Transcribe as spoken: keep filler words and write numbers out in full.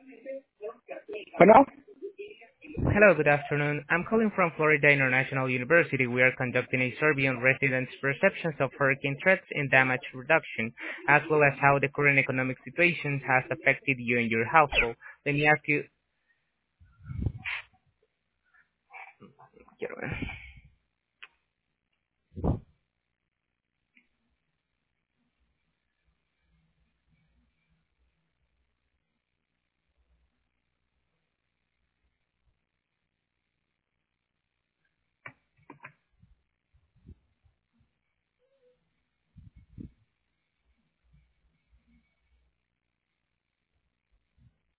Bueno, Hello, good afternoon. I'm calling from Florida International University. We are conducting a survey on residents' perceptions of hurricane threats and damage reduction, as well as how the current economic situation has affected you and your household. Let me ask you. Quiero ver.